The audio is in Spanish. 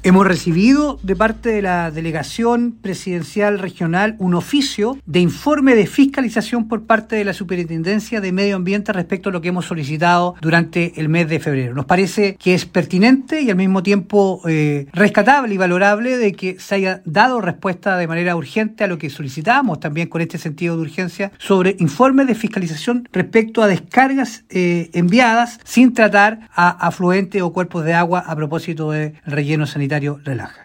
Hemos recibido de parte de la Delegación Presidencial Regional un oficio de informe de fiscalización por parte de la Superintendencia de Medio Ambiente respecto a lo que hemos solicitado durante el mes de febrero. Nos parece que es pertinente y al mismo tiempo rescatable y valorable de que se haya dado respuesta de manera urgente a lo que solicitábamos también con este sentido de urgencia sobre informes de fiscalización respecto a descargas enviadas sin tratar a afluentes o cuerpos de agua a propósito del relleno sanitario Relaja.